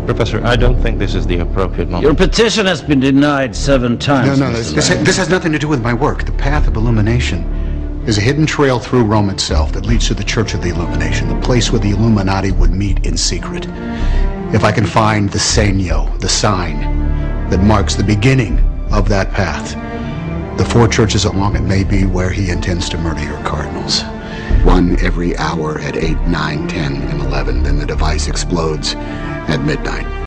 Professor, I don't think this is the appropriate moment. Your petition has been denied 7 times. No, this has nothing to do with my work. The Path of Illumination is a hidden trail through Rome itself that leads to the Church of the Illumination, the place where the Illuminati would meet in secret. If I can find the segno, the sign that marks the beginning of that path, the 4 churches along it may be where he intends to murder your cardinals. 1 every hour at 8, 9, 10, and 11. Then the device explodes at midnight.